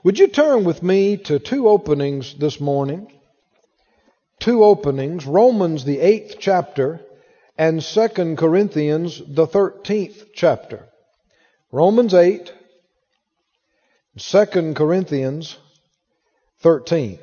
Would you turn with me to two openings this morning? Two openings, Romans the 8th chapter and 2 Corinthians the 13th chapter. Romans 8, 2 Corinthians 13.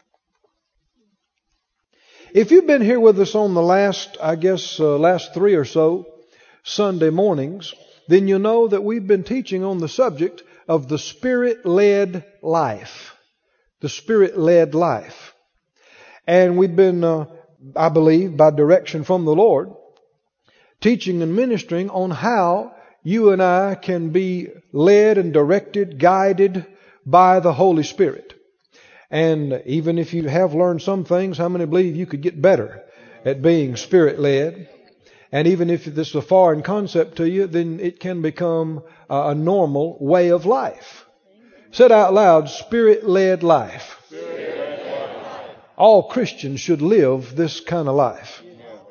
If you've been here with us on the last 3 or so Sunday mornings, then you know that we've been teaching on the subject of the Spirit-led life. The Spirit-led life. And we've been, I believe, by direction from the Lord, teaching and ministering on how you and I can be led and directed, guided by the Holy Spirit. And even if you have learned some things, how many believe you could get better at being Spirit-led? And even if this is a foreign concept to you, then it can become a normal way of life. Said out loud, Spirit-led life. Spirit-led life. All Christians should live this kind of life.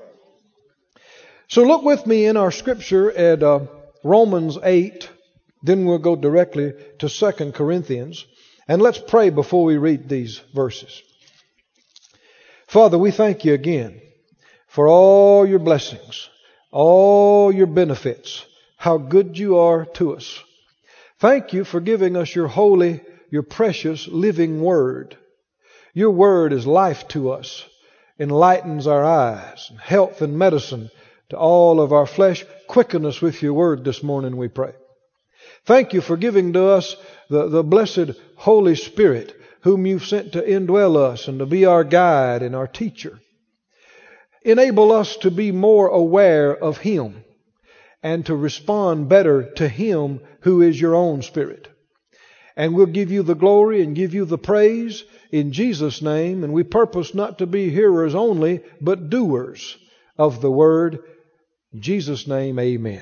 So look with me in our scripture at Romans 8. Then we'll go directly to 2 Corinthians. And let's pray before we read these verses. Father, we thank you again for all your blessings, all your benefits, how good you are to us. Thank you for giving us your holy, your precious living word. Your word is life to us, enlightens our eyes, health and medicine to all of our flesh. Quicken us with your word this morning, we pray. Thank you for giving to us the blessed Holy Spirit, whom you've sent to indwell us and to be our guide and our teacher. Enable us to be more aware of Him and to respond better to Him who is your own Spirit. And we'll give you the glory and give you the praise in Jesus' name. And we purpose not to be hearers only, but doers of the word. In Jesus' name, amen.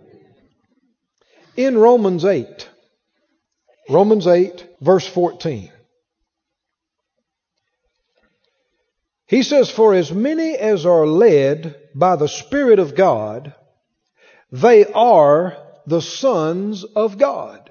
In Romans 8, verse 14. He says, for as many as are led by the Spirit of God, they are the sons of God.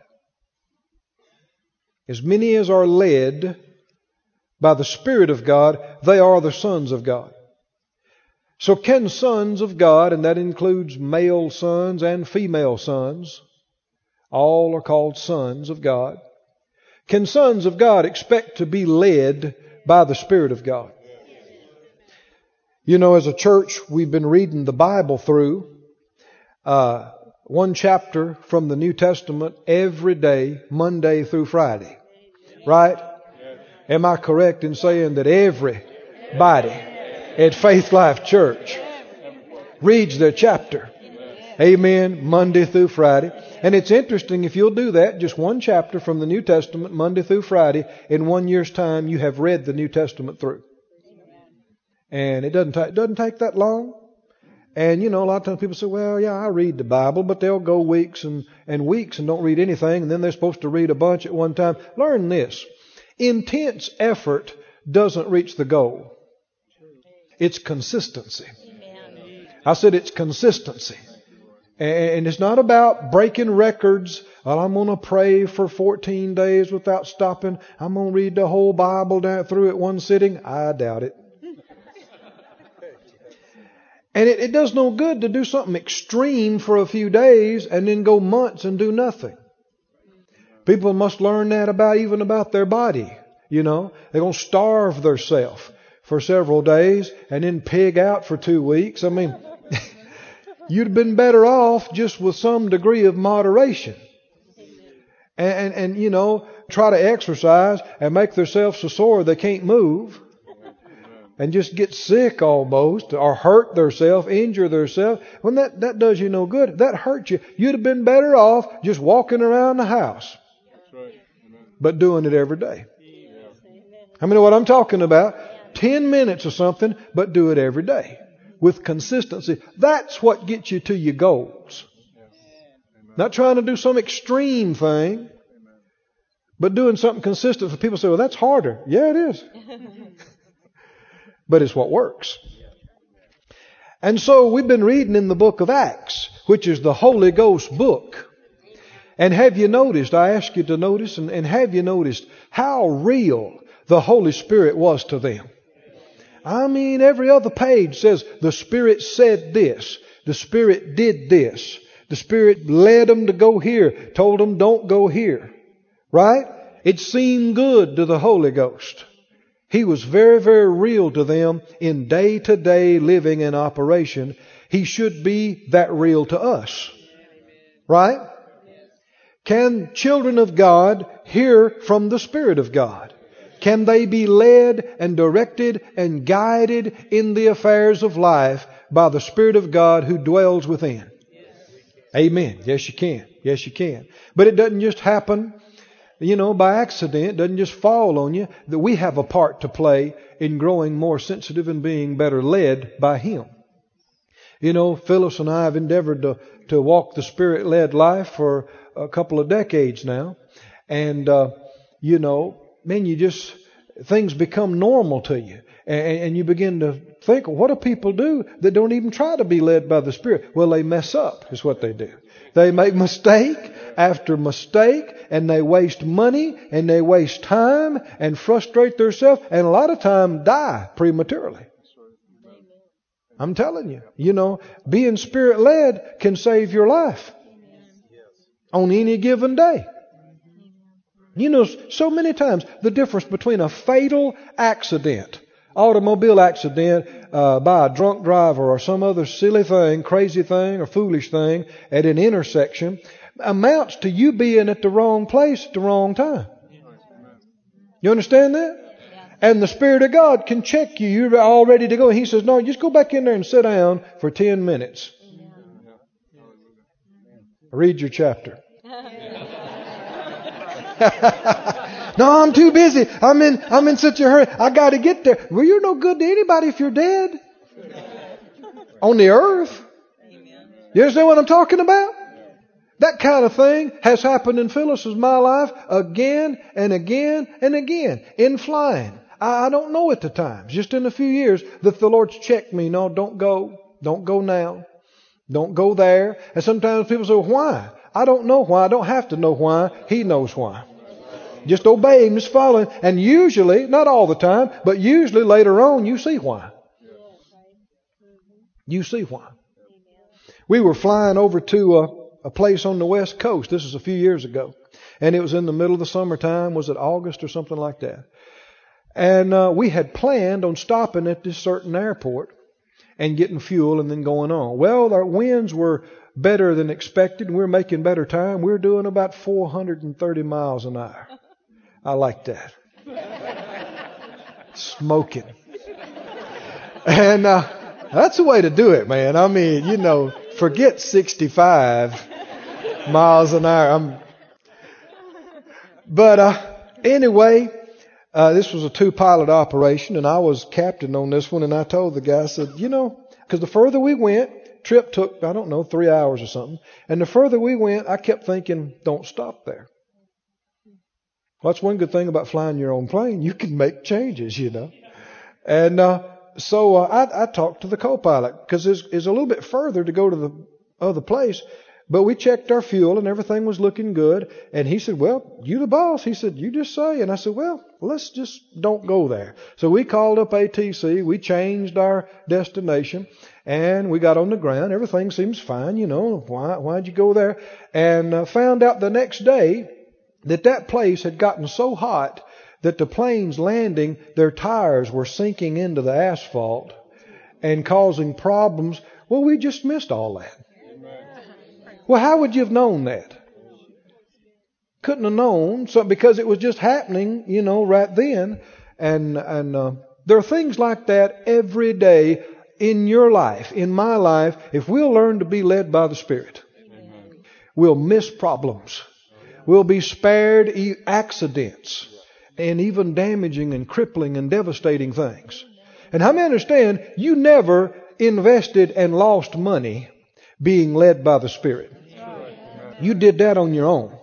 As many as are led by the Spirit of God, they are the sons of God. So can sons of God, and that includes male sons and female sons, all are called sons of God. Can sons of God expect to be led by the Spirit of God? You know, as a church, we've been reading the Bible through one chapter from the New Testament every day, Monday through Friday. Right? Am I correct in saying that everybody at Faith Life Church reads their chapter? Amen. Monday through Friday. And it's interesting, if you'll do that, just one chapter from the New Testament, Monday through Friday, in 1 year's time, you have read the New Testament through. And it doesn't take that long. And, you know, a lot of times people say, well, yeah, I read the Bible, but they'll go weeks and weeks and don't read anything, and then they're supposed to read a bunch at one time. Learn this. Intense effort doesn't reach the goal. It's consistency. I said it's consistency. And it's not about breaking records. Well, I'm going to pray for 14 days without stopping. I'm going to read the whole Bible down through at one sitting. I doubt it. And it does no good to do something extreme for a few days and then go months and do nothing. People must learn that even about their body. You know, they're going to starve themselves for several days and then pig out for 2 weeks. I mean, you'd have been better off just with some degree of moderation. And you know, try to exercise and make themselves so sore they can't move. And just get sick almost, or hurt themselves, injure themselves. When that does you no good, that hurts you. You'd have been better off just walking around the house. But doing it every day. I mean, what I'm talking about, 10 minutes or something, but do it every day. With consistency. That's what gets you to your goals. Not trying to do some extreme thing, but doing something consistent. So people say, well, that's harder. Yeah, it is. But it's what works. And so we've been reading in the book of Acts, which is the Holy Ghost book. And have you noticed, I ask you to notice, and have you noticed how real the Holy Spirit was to them? I mean, every other page says the Spirit said this. The Spirit did this. The Spirit led them to go here, told them don't go here. Right? It seemed good to the Holy Ghost. He was very, very real to them in day-to-day living and operation. He should be that real to us. Right? Can children of God hear from the Spirit of God? Can they be led and directed and guided in the affairs of life by the Spirit of God who dwells within? Amen. Yes, you can. Yes, you can. But it doesn't just happen, by accident. It doesn't just fall on you. That we have a part to play in growing more sensitive and being better led by Him. Phyllis and I have endeavored to walk the Spirit-led life for a couple of decades now. And, things become normal to you. And you begin to think, what do people do that don't even try to be led by the Spirit? Well, they mess up, is what they do. They make mistake after mistake, and they waste money, and they waste time, and frustrate themselves, and a lot of time die prematurely. I'm telling you, being Spirit-led can save your life on any given day. So many times the difference between a fatal accident, automobile accident by a drunk driver or some other silly thing, crazy thing or foolish thing at an intersection amounts to you being at the wrong place at the wrong time. You understand that? And the Spirit of God can check you. You're all ready to go. And He says, no, just go back in there and sit down for 10 minutes. Read your chapter. No, I'm too busy. I'm in such a hurry. I got to get there. Well, you're no good to anybody if you're dead. On the earth. You understand what I'm talking about? That kind of thing has happened in Phyllis's my life again and again and again in flying. I don't know at the times, just in a few years, that the Lord's checked me. No, don't go. Don't go now. Don't go there. And sometimes people say, why? I don't know why. I don't have to know why. He knows why. Just obey Him, just follow Him. And usually, not all the time, but usually later on, you see why. You see why. We were flying over to a place on the West Coast. This was a few years ago. And it was in the middle of the summertime. Was it August or something like that? And we had planned on stopping at this certain airport and getting fuel and then going on. Well, our winds were better than expected. We were making better time. We were doing about 430 miles an hour. I like that. Smoking. And that's the way to do it, man. I mean, forget 65 miles an hour. Anyway, this was a 2-pilot operation, and I was captain on this one, and I told the guy, I said, because the further we went, trip took, 3 hours or something, and the further we went, I kept thinking, don't stop there. Well, that's one good thing about flying your own plane. You can make changes, And so I talked to the co-pilot, because it's a little bit further to go to the other place. But we checked our fuel and everything was looking good. And he said, well, you the boss. He said, you just say. And I said, well, let's just don't go there. So we called up ATC. We changed our destination and we got on the ground. Everything seems fine. Why'd you go there? And found out the next day that place had gotten so hot that the planes landing, their tires were sinking into the asphalt and causing problems. Well, we just missed all that. Well, how would you have known that? Couldn't have known, because it was just happening, right then. And there are things like that every day in your life, in my life. If we'll learn to be led by the Spirit, we'll miss problems. We'll be spared accidents and even damaging and crippling and devastating things. And how many understand you never invested and lost money being led by the Spirit? You did that on your own.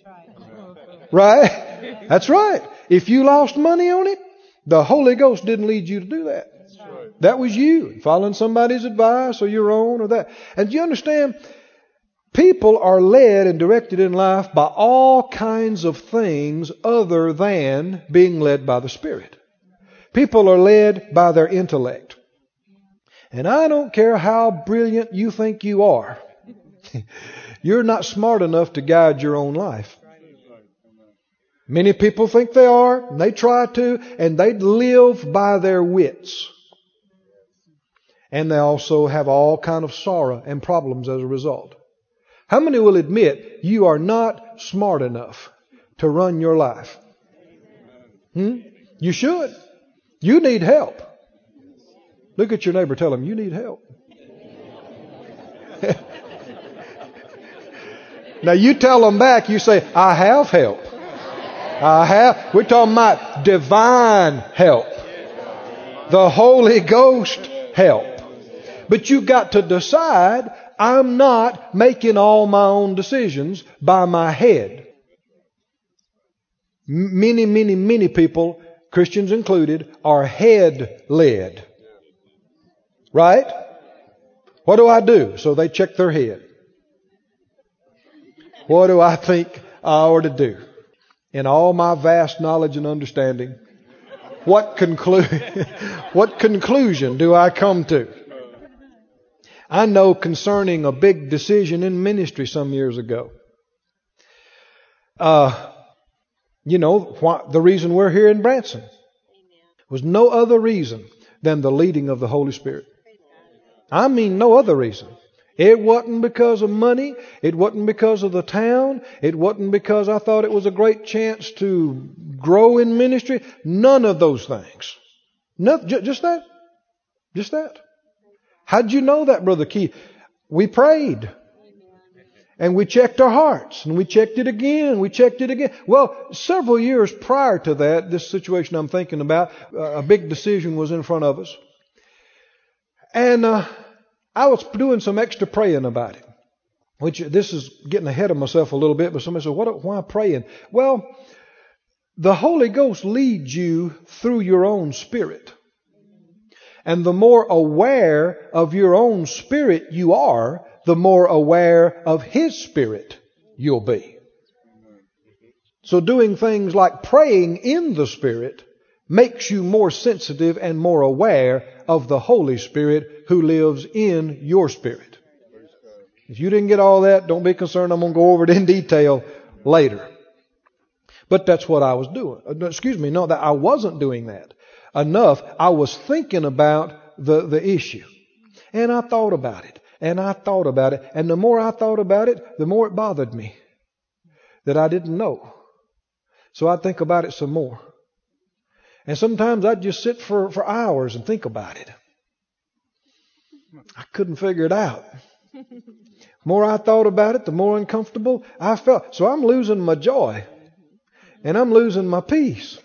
Right? That's right. If you lost money on it, the Holy Ghost didn't lead you to do that. That was you, following somebody's advice or your own or that. And do you understand? People are led and directed in life by all kinds of things other than being led by the Spirit. People are led by their intellect. And I don't care how brilliant you think you are. You're not smart enough to guide your own life. Many people think they are, and they try to, and they live by their wits. And they also have all kind of sorrow and problems as a result. How many will admit you are not smart enough to run your life? You should. You need help. Look at your neighbor, tell him, you need help. Now you tell them back, you say, I have help. We're talking about divine help. The Holy Ghost help. But you've got to decide, I'm not making all my own decisions by my head. Many people, Christians included, are head-led. Right? What do I do? So they check their head. What do I think I ought to do? In all my vast knowledge and understanding, what conclusion do I come to? I know concerning a big decision in ministry some years ago. The reason we're here in Branson was no other reason than the leading of the Holy Spirit. I mean, no other reason. It wasn't because of money. It wasn't because of the town. It wasn't because I thought it was a great chance to grow in ministry. None of those things. Just that. Just that. How'd you know that, Brother Keith? We prayed. And we checked our hearts. And we checked it again. We checked it again. Well, several years prior to that, this situation I'm thinking about, a big decision was in front of us. And I was doing some extra praying about it. Which, this is getting ahead of myself a little bit, but somebody said, why praying? Well, the Holy Ghost leads you through your own spirit. And the more aware of your own spirit you are, the more aware of His Spirit you'll be. So doing things like praying in the Spirit makes you more sensitive and more aware of the Holy Spirit who lives in your spirit. If you didn't get all that, don't be concerned. I'm going to go over it in detail later. But that's what I was doing. That I wasn't doing that enough. I was thinking about the issue. And I thought about it. And I thought about it. And the more I thought about it, the more it bothered me that I didn't know. So I'd think about it some more. And sometimes I'd just sit for hours and think about it. I couldn't figure it out. The more I thought about it, the more uncomfortable I felt. So I'm losing my joy. And I'm losing my peace.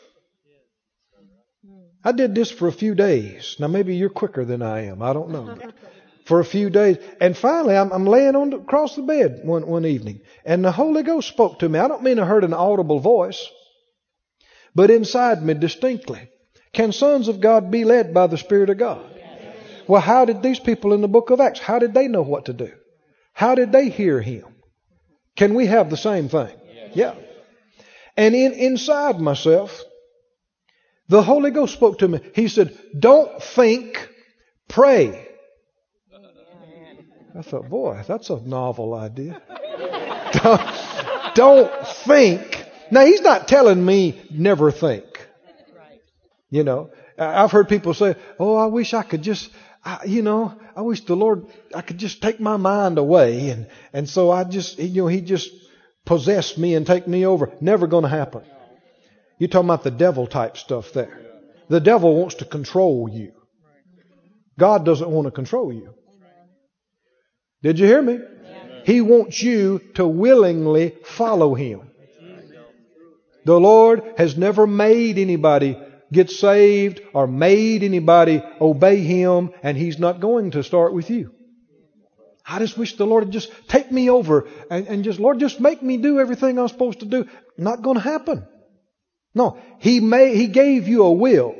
I did this for a few days. Now maybe you're quicker than I am. I don't know. For a few days. And finally I'm laying across the bed one evening. And the Holy Ghost spoke to me. I don't mean I heard an audible voice. But inside me distinctly. Can sons of God be led by the Spirit of God? Well, how did these people in the book of Acts, how did they know what to do? How did they hear Him? Can we have the same thing? Yeah. And inside myself, the Holy Ghost spoke to me. He said, don't think, pray. I thought, boy, that's a novel idea. Don't think. Now, He's not telling me never think. You know, I've heard people say, oh, I wish I could just, I wish the Lord, I could just take my mind away. And so I just, He just possessed me and take me over. Never going to happen. You're talking about the devil type stuff there. The devil wants to control you. God doesn't want to control you. Did you hear me? He wants you to willingly follow Him. The Lord has never made anybody get saved or made anybody obey Him, and He's not going to start with you. I just wish the Lord would just take me over and just, Lord, just make me do everything I'm supposed to do. Not going to happen. No, He gave you a will.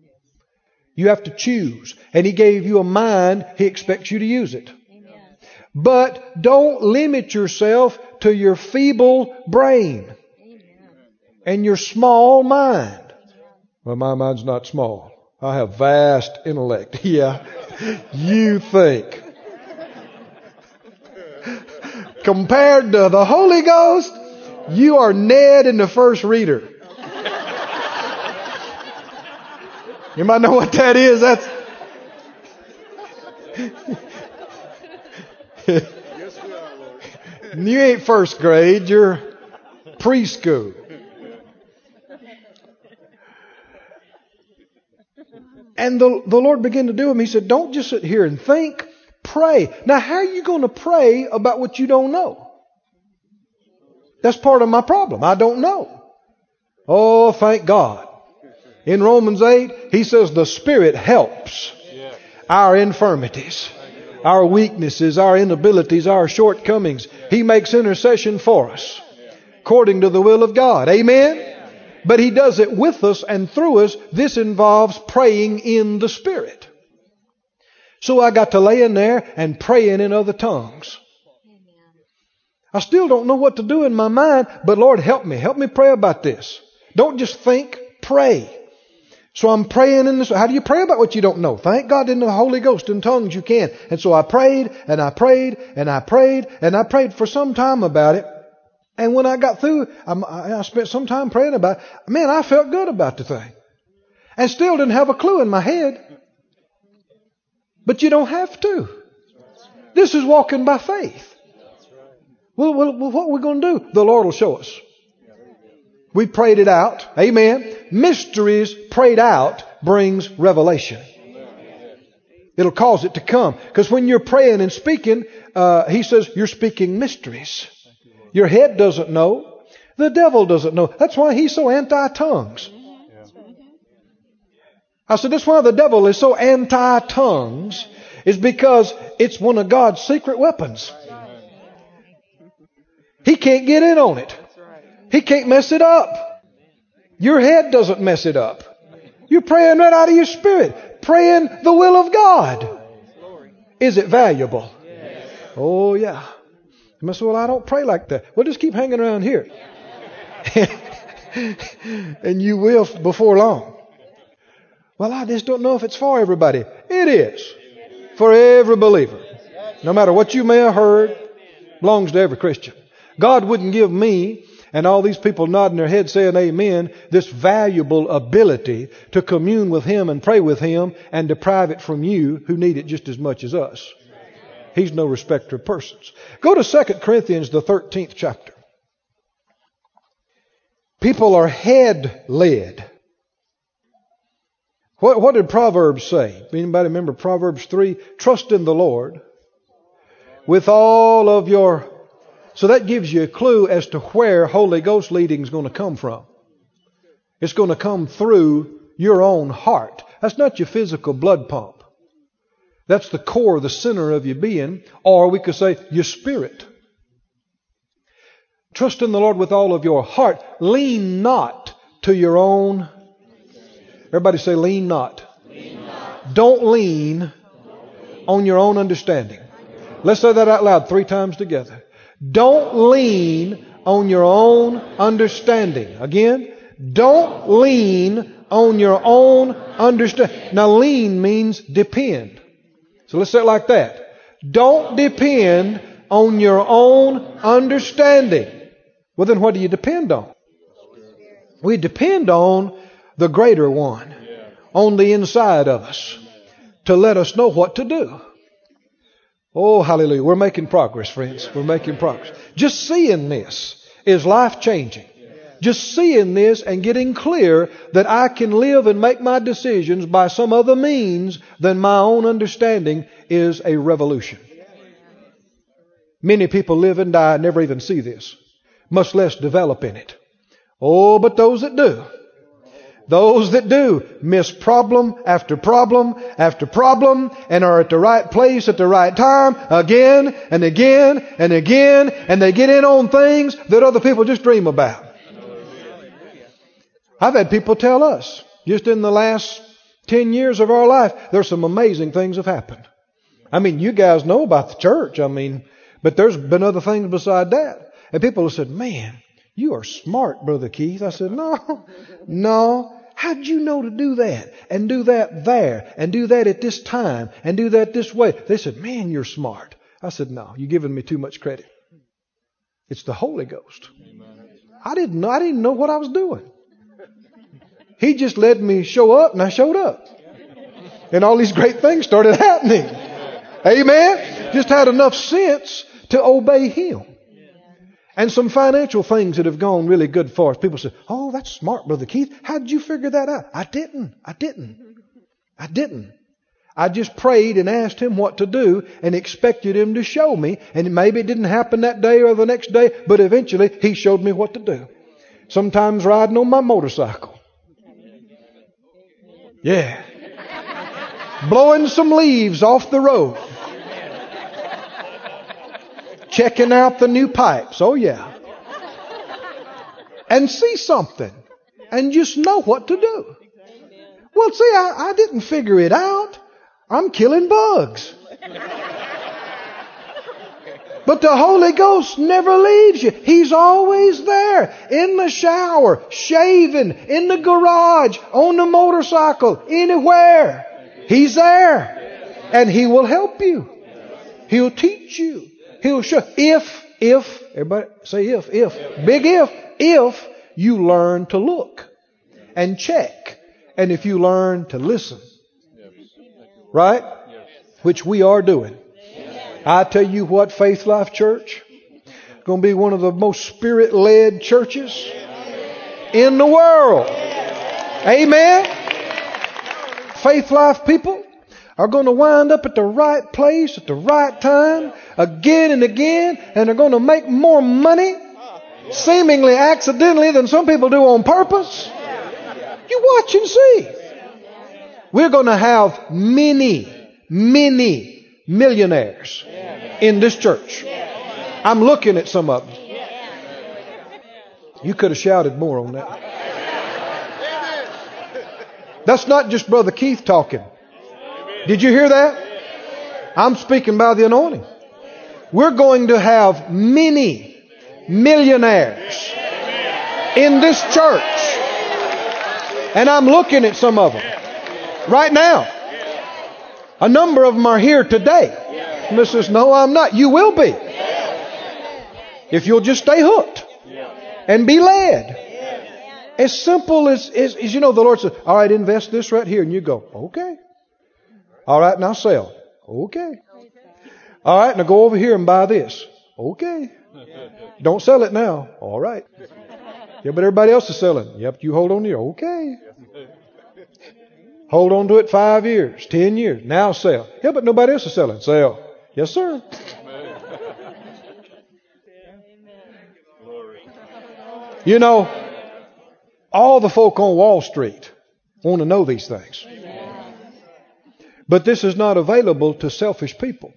You have to choose. And He gave you a mind. He expects you to use it. But don't limit yourself to your feeble brain and your small mind. Well, my mind's not small. I have vast intellect. Yeah, you think. Compared to the Holy Ghost, you are Ned in the first reader. You might know what that is. That's you ain't first grade, you're preschool. And the Lord began to do him. He said, don't just sit here and think, pray. Now, how are you going to pray about what you don't know? That's part of my problem. I don't know. Oh, thank God. In Romans 8, he says the Spirit helps our infirmities, our weaknesses, our inabilities, our shortcomings. He makes intercession for us according to the will of God. Amen? But He does it with us and through us. This involves praying in the Spirit. So I got to lay in there and praying in other tongues. I still don't know what to do in my mind, but Lord, help me. Help me pray about this. Don't just think, pray. So I'm praying in this. How do you pray about what you don't know? Thank God in the Holy Ghost in tongues you can. And so I prayed and I prayed and I prayed and I prayed for some time about it. And when I got through, I spent some time praying about it. Man, I felt good about the thing. And still didn't have a clue in my head. But you don't have to. This is walking by faith. Well, what are we going to do? The Lord will show us. We prayed it out. Amen. Mysteries prayed out brings revelation. It'll cause it to come. Because when you're praying and speaking, He says you're speaking mysteries. Your head doesn't know. The devil doesn't know. That's why he's so anti-tongues. I said, that's why the devil is so anti-tongues, is because it's one of God's secret weapons. He can't get in on it. He can't mess it up. Your head doesn't mess it up. You're praying right out of your spirit. Praying the will of God. Is it valuable? Oh, yeah. You must say, well, I don't pray like that. Well, just keep hanging around here. And you will before long. Well, I just don't know if it's for everybody. It is. For every believer. No matter what you may have heard, belongs to every Christian. God wouldn't give me and all these people nodding their heads saying amen, this valuable ability to commune with Him and pray with Him and deprive it from you who need it just as much as us. He's no respecter of persons. Go to 2 Corinthians, the 13th chapter. People are head-led. What did Proverbs say? Anybody remember Proverbs 3? Trust in the Lord with all of your... So that gives you a clue as to where Holy Ghost leading is going to come from. It's going to come through your own heart. That's not your physical blood pump. That's the core, the center of your being. Or we could say your spirit. Trust in the Lord with all of your heart. Lean not to your own... Everybody say, lean not. Lean not. Don't lean on your own understanding. Let's say that out loud 3 times together. Don't lean on your own understanding. Again, don't lean on your own understanding. Now, lean means depend. So let's say it like that. Don't depend on your own understanding. Well, then what do you depend on? We depend on the greater one on the inside of us to let us know what to do. Oh, hallelujah. We're making progress, friends. We're making progress. Just seeing this is life-changing. Just seeing this and getting clear that I can live and make my decisions by some other means than my own understanding is a revolution. Many people live and die and never even see this, much less develop in it. Oh, but those that do miss problem after problem after problem and are at the right place at the right time again and again and again, and they get in on things that other people just dream about. I've had people tell us, just in the last 10 years of our life, there's some amazing things have happened. I mean, you guys know about the church. I mean, but there's been other things beside that. And people have said, man, you are smart, Brother Keith. I said, no. How'd you know to do that? And do that there? And do that at this time? And do that this way? They said, man, you're smart. I said, no, you're giving me too much credit. It's the Holy Ghost. I didn't know what I was doing. He just let me show up, and I showed up. And all these great things started happening. Amen? Just had enough sense to obey Him. And some financial things that have gone really good for us. People say, oh, that's smart, Brother Keith. How did you figure that out? I didn't. I just prayed and asked Him what to do and expected Him to show me. And maybe it didn't happen that day or the next day, but eventually He showed me what to do. Sometimes riding on my motorcycle. Yeah. Blowing some leaves off the road. Checking out the new pipes. Oh, yeah. And see something. And just know what to do. Well, see, I didn't figure it out. I'm killing bugs. But the Holy Ghost never leaves you. He's always there. In the shower, shaving, in the garage, on the motorcycle, anywhere. He's there. And He will help you. He'll teach you. He'll show. If, everybody say if, big if you learn to look and check. And if you learn to listen. Right? Which we are doing. I tell you what, Faith Life Church, going to be one of the most Spirit-led churches in the world. Amen? Faith Life people are going to wind up at the right place at the right time again and again, and they're going to make more money seemingly accidentally than some people do on purpose. You watch and see. We're going to have many millionaires in this church. I'm looking at some of them. You could have shouted more on that. That's not just Brother Keith talking. Did you hear that? I'm speaking by the anointing. We're going to have many millionaires in this church. And I'm looking at some of them right now. A number of them are here today. Mrs. No, I'm not. You will be. If you'll just stay hooked and be led. As simple as you know, the Lord says, all right, invest this right here. And you go, okay. All right, now sell. Okay. All right, now go over here and buy this. Okay. Don't sell it now. All right. Yeah, but everybody else is selling. Yep, you hold on to it. Okay. Hold on to it 5 years, 10 years. Now sell. Yeah, but nobody else is selling. Sell. Yes, sir. You know, all the folk on Wall Street want to know these things. But this is not available to selfish people.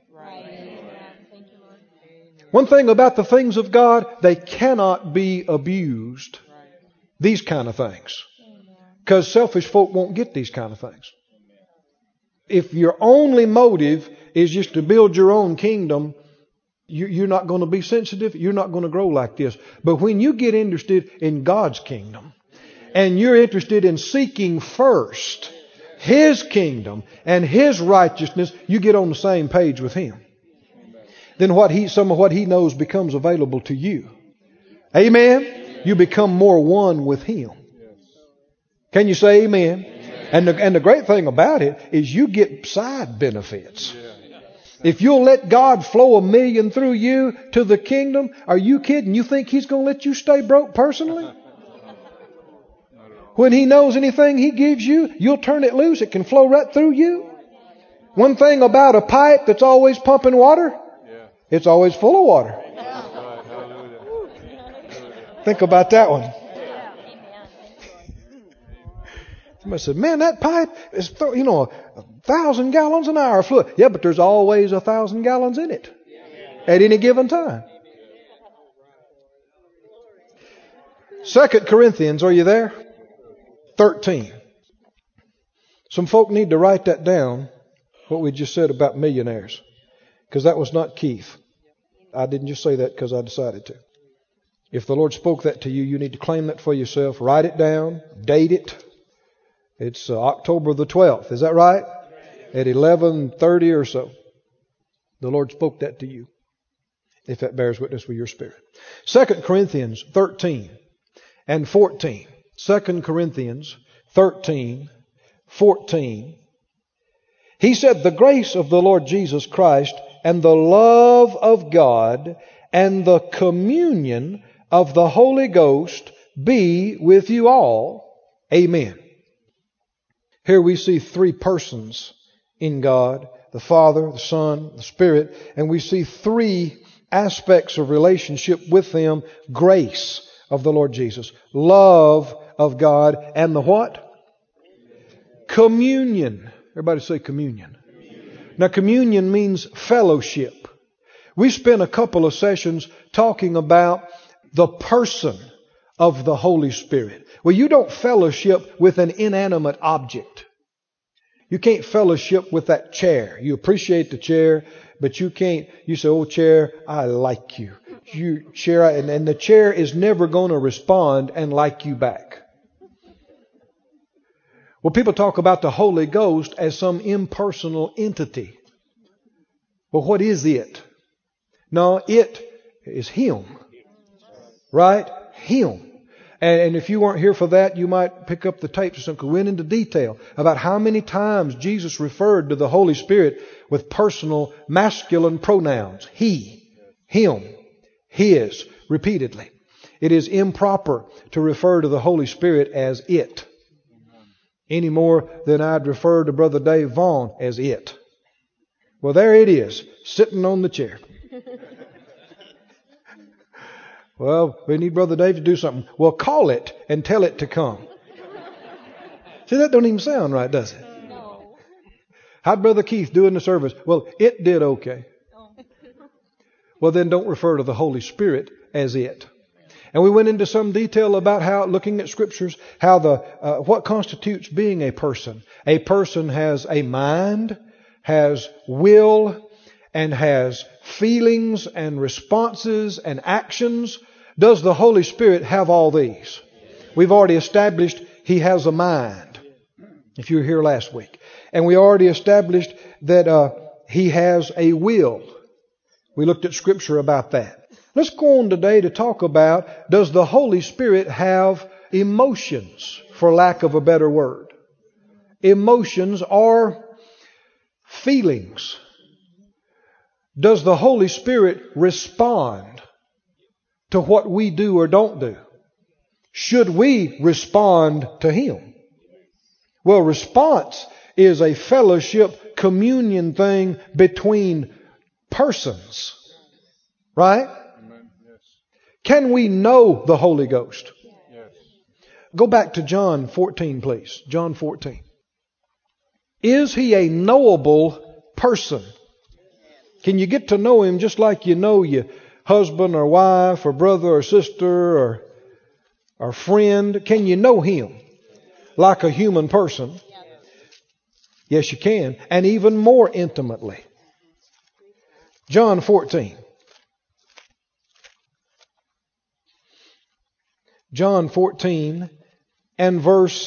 One thing about the things of God, they cannot be abused. These kind of things. Because selfish folk won't get these kind of things. If your only motive is just to build your own kingdom, you're not going to be sensitive. You're not going to grow like this. But when you get interested in God's kingdom, and you're interested in seeking first His kingdom and His righteousness, you get on the same page with Him. Then some of what He knows becomes available to you. Amen? You become more one with Him. Can you say amen? And the great thing about it is you get side benefits. If you'll let God flow $1 million through you to the kingdom, are you kidding? You think He's going to let you stay broke personally? When He knows anything He gives you, you'll turn it loose. It can flow right through you. One thing about a pipe that's always pumping water, it's always full of water. Think about that one. Somebody said, man, that pipe is, 1,000 gallons an hour of fluid. Yeah, but there's always 1,000 gallons in it at any given time. 2 Corinthians, are you there? 13. Some folk need to write that down. what we just said about millionaires. Because that was not Keith. I didn't just say that because I decided to. If the Lord spoke that to you, you need to claim that for yourself. Write it down. Date it. It's October the 12th. Is that right? At 11:30 or so. The Lord spoke that to you. If that bears witness with your spirit. 2 Corinthians 13 and 14. 2 Corinthians 13, 14. He said, the grace of the Lord Jesus Christ and the love of God and the communion of the Holy Ghost be with you all. Amen. Here we see three persons in God, the Father, the Son, the Spirit, and we see three aspects of relationship with them. Grace of the Lord Jesus, love of God, and the what? Communion. Everybody say communion. Now communion means fellowship. We spent a couple of sessions talking about the person of the Holy Spirit. Well, you don't fellowship with an inanimate object. You can't fellowship with that chair. You appreciate the chair, but you can't. You say, oh, chair, I like you. You chair, and the chair is never going to respond and like you back. Well, people talk about the Holy Ghost as some impersonal entity. Well, what is it? No, it is Him. Right? Him. And if you weren't here for that, you might pick up the tapes or something. We went into detail about how many times Jesus referred to the Holy Spirit with personal masculine pronouns. He, Him, His, repeatedly. It is improper to refer to the Holy Spirit as it. Any more than I'd refer to Brother Dave Vaughn as it. Well, there it is, sitting on the chair. Well, we need Brother Dave to do something. Well, call it and tell it to come. See, that don't even sound right, does it? No. How'd Brother Keith do in the service? Well, it did okay. Well, then don't refer to the Holy Spirit as it. And we went into some detail about how, looking at scriptures, how what constitutes being a person. A person has a mind, has will, and has feelings and responses and actions. Does the Holy Spirit have all these? We've already established He has a mind, if you were here last week. And we already established that He has a will. We looked at scripture about that. Let's go on today to talk about, does the Holy Spirit have emotions, for lack of a better word? Emotions are feelings. Does the Holy Spirit respond to what we do or don't do? Should we respond to Him? Well, response is a fellowship, communion thing between persons. Right? Can we know the Holy Ghost? Yes. Go back to John 14, please. John 14. Is He a knowable person? Can you get to know Him just like you know your husband or wife or brother or sister or friend? Can you know Him like a human person? Yes, you can. And even more intimately. John 14. John 14 and verse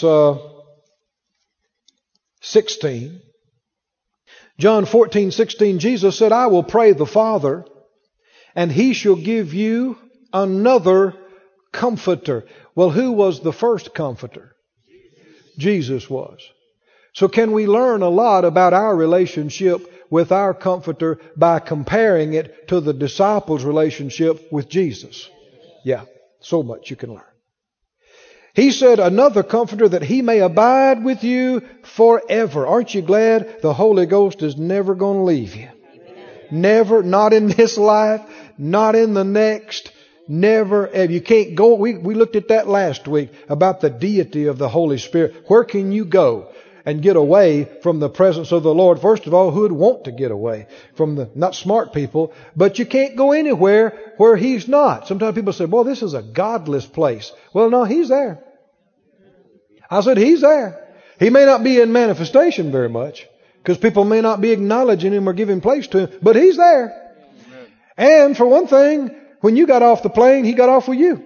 16. John 14:16, Jesus said, I will pray the Father, and He shall give you another comforter. Well, who was the first comforter? Jesus was. So can we learn a lot about our relationship with our comforter by comparing it to the disciples' relationship with Jesus? Yeah, so much you can learn. He said, another comforter that He may abide with you forever. Aren't you glad the Holy Ghost is never going to leave you? Never, not in this life, not in the next, never. You can't go. We looked at that last week about the deity of the Holy Spirit. Where can you go and get away from the presence of the Lord? First of all, who would want to get away from the, not smart people, but you can't go anywhere where He's not. Sometimes people say, well, this is a godless place. Well, no, He's there. I said, He's there. He may not be in manifestation very much, Because people may not be acknowledging Him or giving place to Him, but He's there. And for one thing, when you got off the plane, He got off with you.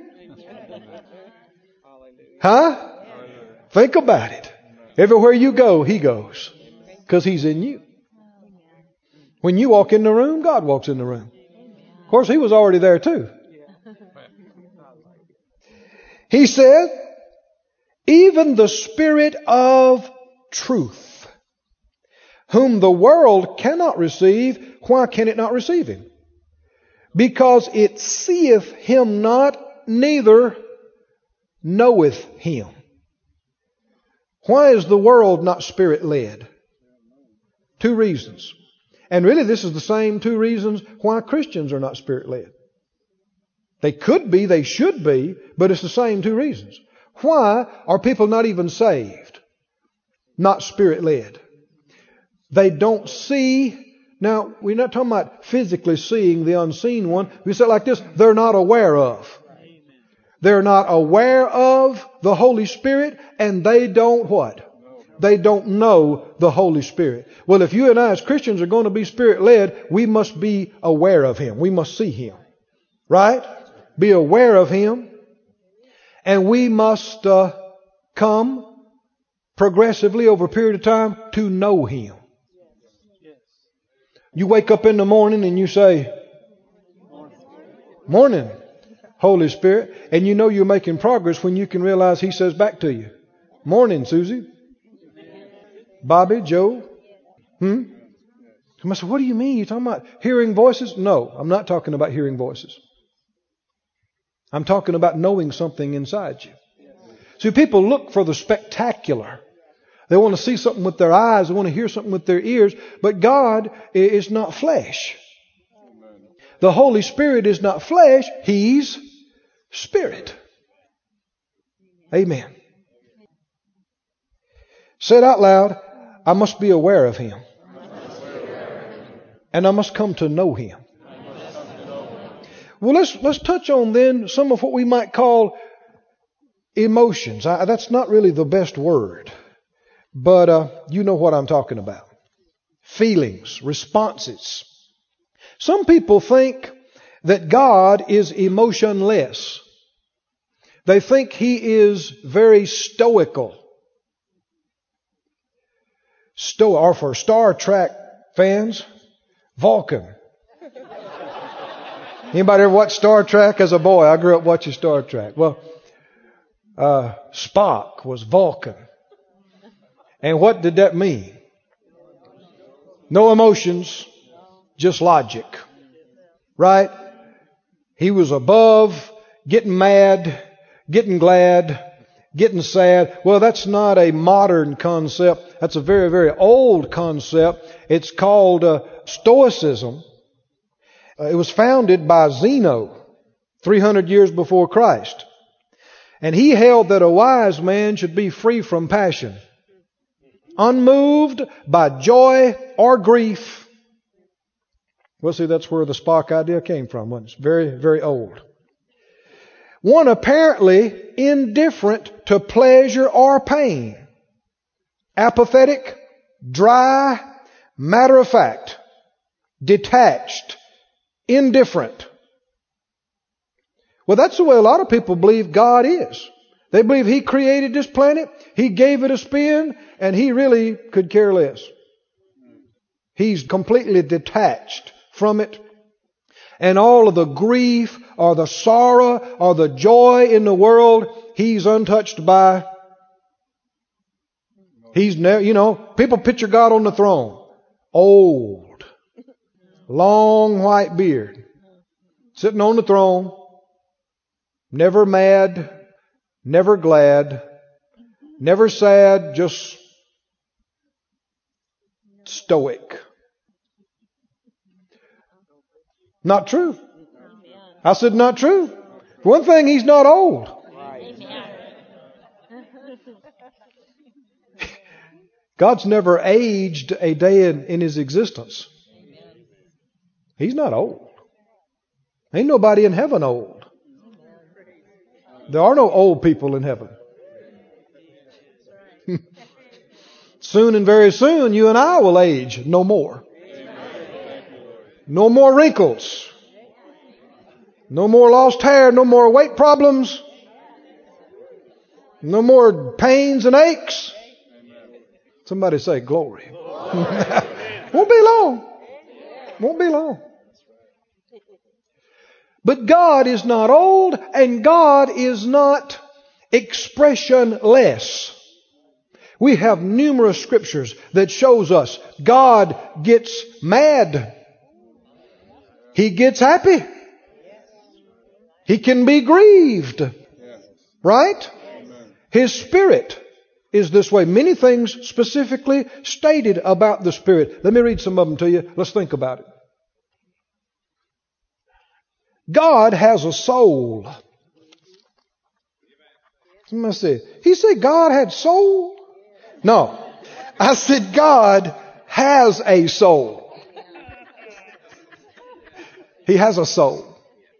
Huh? Think about it. Everywhere you go, He goes. Because He's in you. When you walk in the room, God walks in the room. Of course, He was already there too. He said, even the Spirit of truth, whom the world cannot receive. Why can it not receive Him? Because it seeth Him not, neither knoweth Him. Why is the world not Spirit-led? 2 reasons. And really this is the same 2 reasons why Christians are not Spirit-led. They could be, they should be, but it's the same 2 reasons. Why are people not even saved? Not Spirit-led. They don't see. Now, we're not talking about physically seeing the unseen one. We say it like this, they're not aware of. They're not aware of the Holy Spirit, and they don't what? They don't know the Holy Spirit. Well, if you and I as Christians are going to be Spirit-led, we must be aware of Him. We must see Him. Right? Be aware of Him. And we must come progressively over a period of time to know Him. You wake up in the morning and you say, morning, Holy Spirit. And you know you're making progress when you can realize He says back to you, morning, Susie. Bobby, Joe. I said, what do you mean? You're talking about hearing voices? No, I'm not talking about hearing voices. I'm talking about knowing something inside you. See, people look for the spectacular. They want to see something with their eyes. They want to hear something with their ears. But God is not flesh. The Holy Spirit is not flesh. He's Spirit. Amen. Say it out loud. I must be aware of Him. And I must come to know Him. Well, let's touch on then some of what we might call emotions. That's not really the best word. But you know what I'm talking about. Feelings, responses. Some people think that God is emotionless. They think He is very stoical. Or for Star Trek fans, Vulcan. Anybody ever watch Star Trek as a boy? I grew up watching Star Trek. Well, Spock was Vulcan. And what did that mean? No emotions, just logic. Right? He was above getting mad, getting glad, getting sad. Well, that's not a modern concept. That's a very, very old concept. It's called Stoicism. It was founded by Zeno, 300 years before Christ. And he held that a wise man should be free from passion, unmoved by joy or grief. Well, see, that's where the Spock idea came from. It's very, very old. One apparently indifferent to pleasure or pain. Apathetic, dry, matter of fact, detached, indifferent. Well, that's the way a lot of people believe God is. They believe He created this planet, He gave it a spin, and He really could care less. He's completely detached from it. And all of the grief or the sorrow or the joy in the world, He's untouched by. He's never, people picture God on the throne. Old. Long white beard. Sitting on the throne. Never mad. Never glad. Never sad. Just stoic. Not true. I said not true. For one thing, He's not old. God's never aged a day in His existence. He's not old. Ain't nobody in heaven old. There are no old people in heaven. Soon and very soon, you and I will age no more. No more wrinkles. No more lost hair. No more weight problems. No more pains and aches. Somebody say glory. Won't be long. Won't be long. But God is not old and God is not expressionless. We have numerous scriptures that shows us God gets mad. He gets happy. He can be grieved. Right? His Spirit is this way. Many things specifically stated about the Spirit. Let me read some of them to you. Let's think about it. God has a soul. Somebody said, he said God had soul? No. I said God has a soul. He has a soul.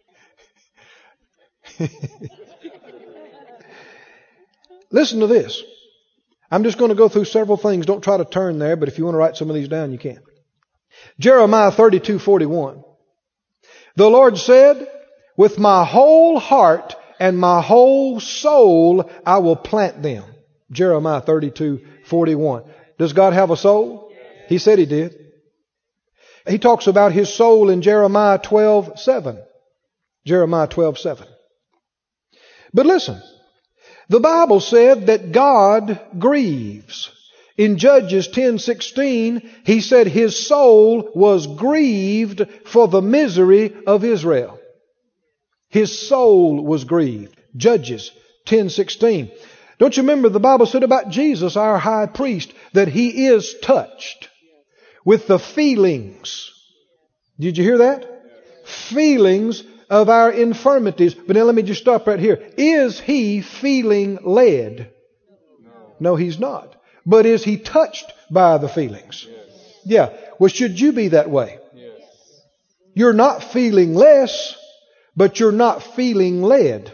Listen to this. I'm just going to go through several things. Don't try to turn there, but if you want to write some of these down, you can. Jeremiah 32:41. The Lord said, with my whole heart and my whole soul I will plant them. Jeremiah 32:41. Does God have a soul? He said He did. He talks about His soul in Jeremiah 12:7. Jeremiah 12:7. But listen, the Bible said that God grieves. In Judges 10:16, He said His soul was grieved for the misery of Israel. His soul was grieved. Judges 10:16. Don't you remember the Bible said about Jesus, our high priest, that He is touched with the feelings. Did you hear that? Feelings of our infirmities. But now let me just stop right here. Is He feeling led? No, He's not. But is He touched by the feelings? Yeah. Well, should you be that way? You're not feeling less, but you're not feeling led.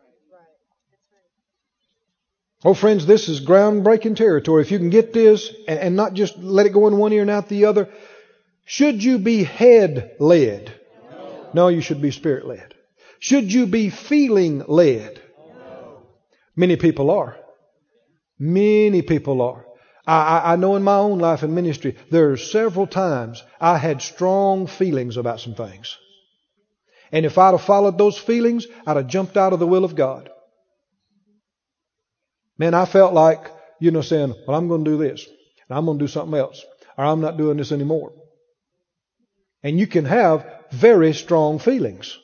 Oh, friends, this is groundbreaking territory. If you can get this and not just let it go in one ear and out the other. Should you be head led? No, you should be spirit led. Should you be feeling led? Many people are. Many people are. I know in my own life and ministry, there are several times I had strong feelings about some things. And if I'd have followed those feelings, I'd have jumped out of the will of God. Man, I felt like, saying, well, I'm going to do this, and I'm going to do something else, or I'm not doing this anymore. And you can have very strong feelings.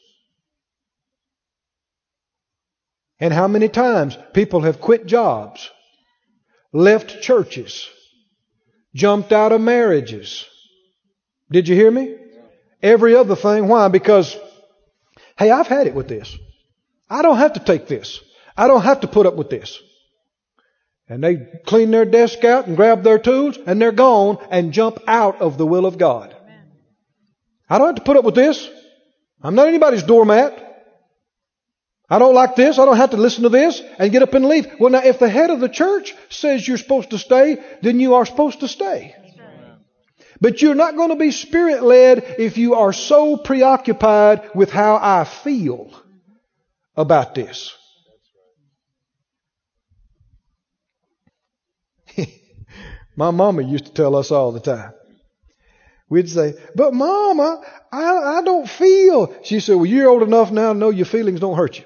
And how many times people have quit jobs, left churches, jumped out of marriages. Did you hear me? Every other thing. Why? Because, hey, I've had it with this. I don't have to take this. I don't have to put up with this. And they clean their desk out and grab their tools and they're gone and jump out of the will of God. I don't have to put up with this. I'm not anybody's doormat. I don't like this. I don't have to listen to this and get up and leave. Well, now, if the head of the church says you're supposed to stay, then you are supposed to stay. But you're not going to be Spirit-led if you are so preoccupied with how I feel about this. My mama used to tell us all the time. We'd say, but Mama, I don't feel. She said, well, you're old enough now to know your feelings don't hurt you.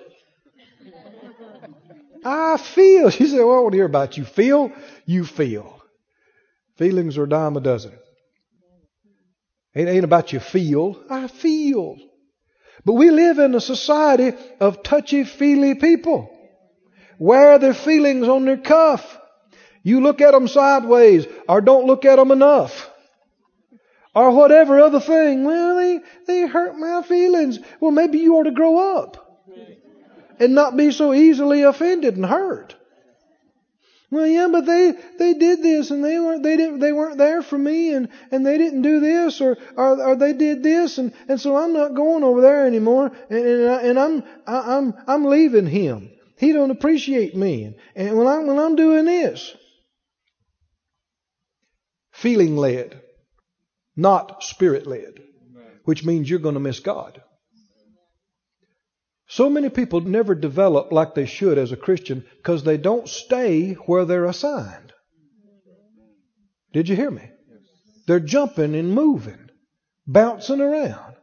I feel. She said, well, I want to hear about you. Feel? You feel. Feelings are a dime a dozen. It ain't about you feel. I feel. But we live in a society of touchy-feely people. Wear their feelings on their cuff. You look at them sideways or don't look at them enough. Or whatever other thing. Well, they hurt my feelings. Well, maybe you ought to grow up and not be so easily offended and hurt. Well, yeah, but they did this and they weren't there for me and they didn't do this or they did this and so I'm not going over there anymore and I'm leaving him. He don't appreciate me and when I'm doing this. feeling led, not spirit led, which means you're going to miss God. So many people never develop like they should as a Christian because they don't stay where they're assigned. Did you hear me? They're jumping and moving, bouncing around.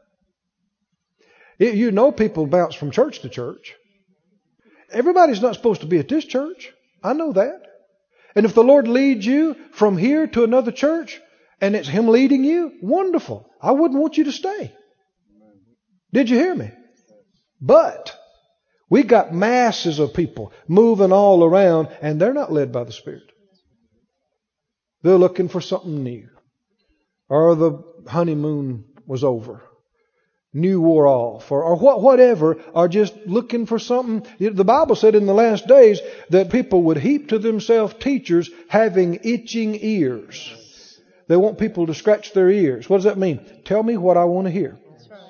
You know people bounce from church to church. Everybody's not supposed to be at this church. I know that. And if the Lord leads you from here to another church and it's Him leading you, wonderful. I wouldn't want you to stay. Did you hear me? But we got masses of people moving all around and they're not led by the Spirit. They're looking for something new. Or the honeymoon was over. New wore off. Or whatever. Or just looking for something. The Bible said in the last days that people would heap to themselves teachers having itching ears. They want people to scratch their ears. What does that mean? Tell me what I want to hear.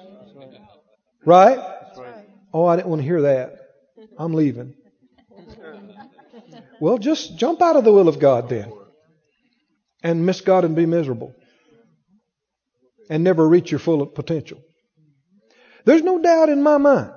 Right? Oh, I didn't want to hear that. I'm leaving. Well, just jump out of the will of God then. And miss God and be miserable. And never reach your full potential. There's no doubt in my mind.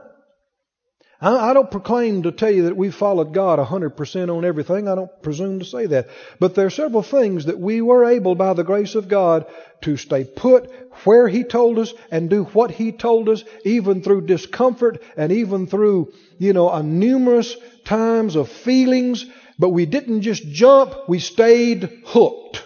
I don't proclaim to tell you that we followed God 100% on everything. I don't presume to say that. But there are several things that we were able, by the grace of God, to stay put where He told us and do what He told us, even through discomfort and even through, a numerous times of feelings. But we didn't just jump. We stayed hooked.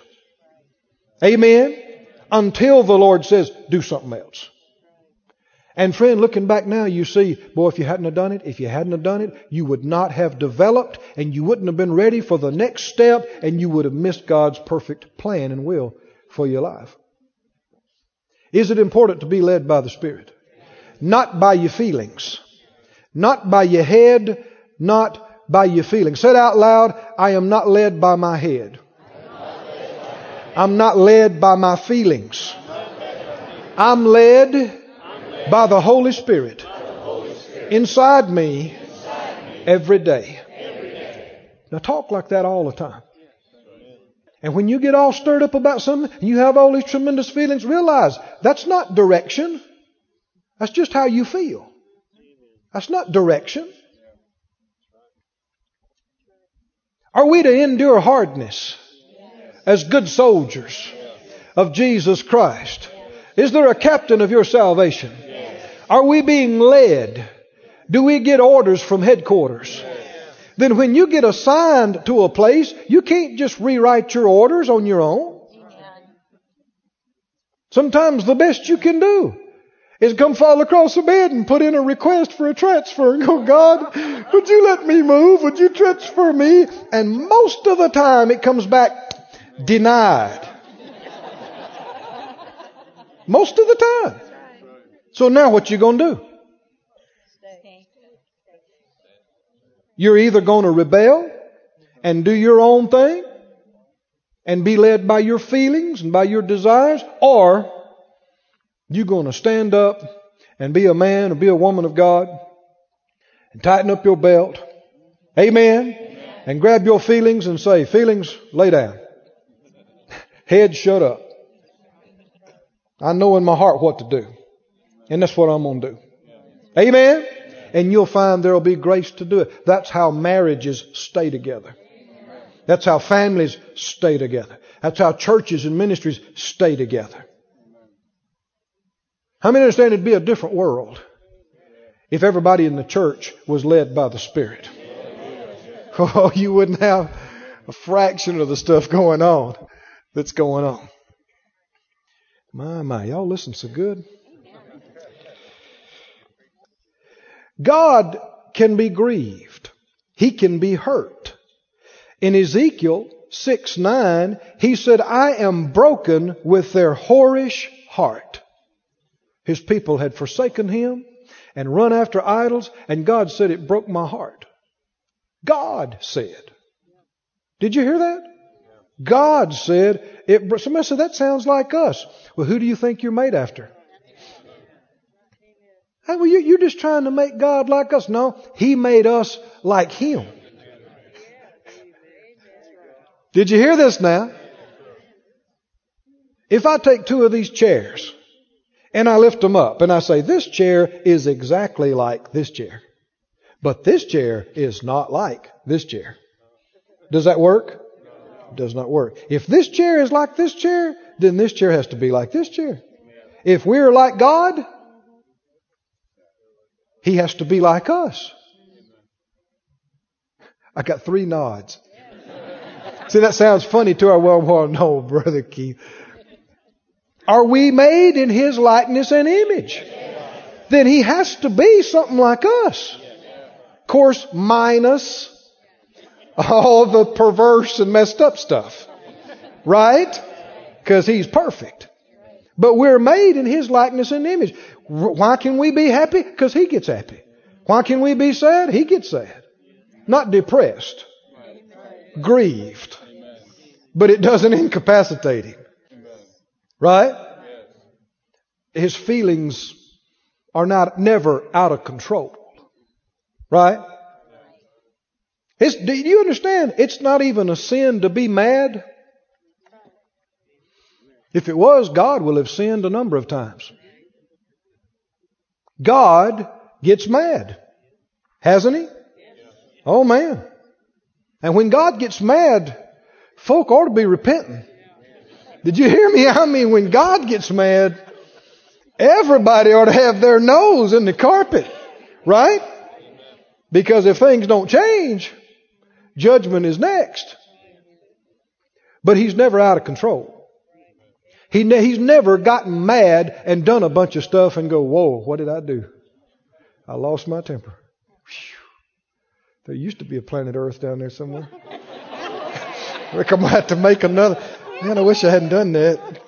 Amen? Until the Lord says, do something else. And friend, looking back now, you see, boy, if you hadn't have done it, you would not have developed and you wouldn't have been ready for the next step and you would have missed God's perfect plan and will for your life. Is it important to be led by the Spirit? Not by your feelings. Not by your head, not by your feelings. Say it out loud, I am not led by my head. I'm not led by my feelings. I'm led by the Holy Spirit inside me every day. Now talk like that all the time. And when you get all stirred up about something and you have all these tremendous feelings, realize that's not direction. That's just how you feel. That's not direction. Are we to endure hardness as good soldiers of Jesus Christ? Is there a captain of your salvation? Are we being led? Do we get orders from headquarters? Then when you get assigned to a place, you can't just rewrite your orders on your own. Sometimes the best you can do is come fall across the bed and put in a request for a transfer and go, God, would you let me move? Would you transfer me? And most of the time it comes back denied. Most of the time. So now what you going to do? You're either going to rebel and do your own thing and be led by your feelings and by your desires, or you're going to stand up and be a man or be a woman of God and tighten up your belt. Amen. And grab your feelings and say, feelings, lay down. Head, shut up. I know in my heart what to do. And that's what I'm going to do. Amen? And you'll find there'll be grace to do it. That's how marriages stay together. That's how families stay together. That's how churches and ministries stay together. How many understand it'd be a different world if everybody in the church was led by the Spirit? Oh, you wouldn't have a fraction of the stuff going on that's going on. My, y'all listen so good. God can be grieved. He can be hurt. In Ezekiel 6:9, He said, I am broken with their whorish heart. His people had forsaken Him and run after idols, and God said, it broke my heart. God said. Did you hear that? God said, somebody said, that sounds like us. Well, who do you think you're made after? Hey, well, you're just trying to make God like us. No, He made us like Him. Did you hear this now? If I take two of these chairs and I lift them up and I say, this chair is exactly like this chair, but this chair is not like this chair. Does that work? It does not work. If this chair is like this chair, then this chair has to be like this chair. If we're like God, He has to be like us. I got 3 nods. See, that sounds funny to our well, no, Brother Keith. Are we made in His likeness and image? Then He has to be something like us. Of course, minus all the perverse and messed up stuff. Right? Because He's perfect. But we're made in His likeness and image. Why can we be happy? Because He gets happy. Why can we be sad? He gets sad. Not depressed. Grieved. But it doesn't incapacitate Him. Right? His feelings are never out of control. Right? Do you understand? It's not even a sin to be mad. If it was, God will have sinned a number of times. God gets mad. Hasn't He? Oh man. And when God gets mad, folk ought to be repenting. Did you hear me? I mean, when God gets mad, everybody ought to have their nose in the carpet. Right? Because if things don't change, judgment is next. But He's never out of control. He's never gotten mad and done a bunch of stuff and go, whoa, what did I do? I lost my temper. Whew. There used to be a planet Earth down there somewhere. Rick, I'm going to have to make another. Man, I wish I hadn't done that.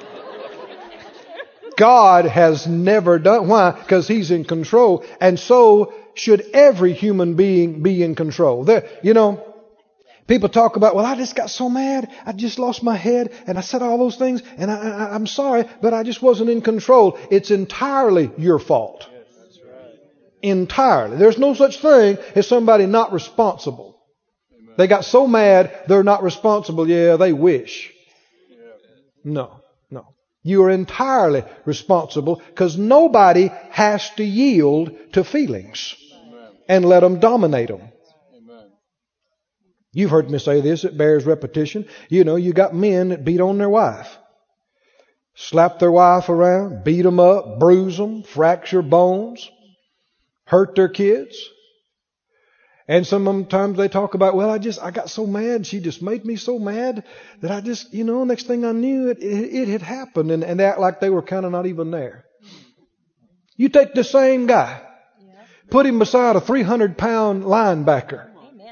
God has never done. Why? Because He's in control. And so should every human being be in control. People talk about, well, I just got so mad. I just lost my head and I said all those things and I'm sorry, but I just wasn't in control. It's entirely your fault. Entirely. There's no such thing as somebody not responsible. They got so mad they're not responsible. Yeah, they wish. No. You are entirely responsible because nobody has to yield to feelings and let them dominate them. You've heard me say this, it bears repetition. You got men that beat on their wife. Slap their wife around, beat them up, bruise them, fracture bones, hurt their kids. And sometimes they talk about, well, I got so mad, she just made me so mad that I just, next thing I knew, it had happened. And they act like they were kind of not even there. You take the same guy, put him beside a 300-pound linebacker.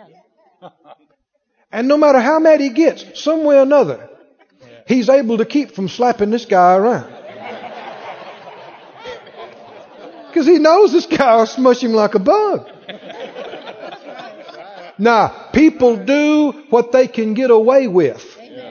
And no matter how mad he gets, some way or another, he's able to keep from slapping this guy around. Because he knows this guy will smush him like a bug. Now, people do what they can get away with.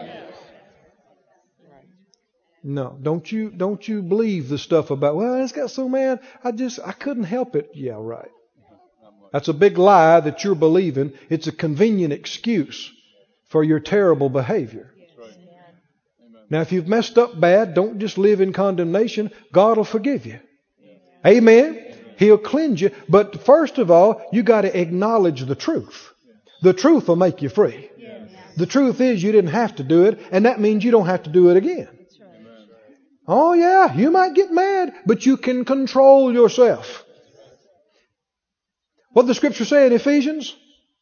No, don't you believe the stuff about, well, I just got so mad, I couldn't help it. Yeah, right. That's a big lie that you're believing. It's a convenient excuse for your terrible behavior. Now, if you've messed up bad, don't just live in condemnation. God will forgive you. Amen. He'll cleanse you. But first of all, you got to acknowledge the truth. The truth will make you free. The truth is you didn't have to do it, and that means you don't have to do it again. Oh yeah, you might get mad, but you can control yourself. What the Scripture say in Ephesians?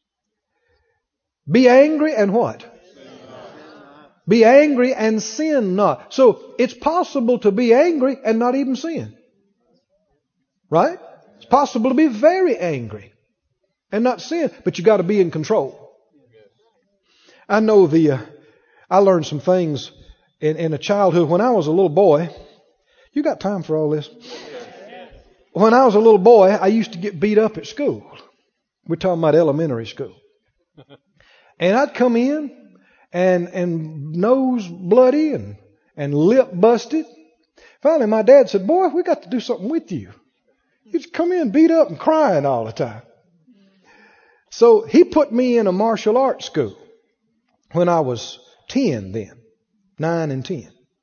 Be angry and what? Be angry and sin not. So it's possible to be angry and not even sin. Right? It's possible to be very angry and not sin, but you got to be in control. I know I learned some things in a childhood. When I was a little boy, you got time for all this? When I was a little boy, I used to get beat up at school. We're talking about elementary school. And I'd come in and nose bloody and lip busted. Finally, my dad said, boy, we got to do something with you. You just come in beat up and crying all the time. So he put me in a martial arts school when I was 10 then, 9 and 10.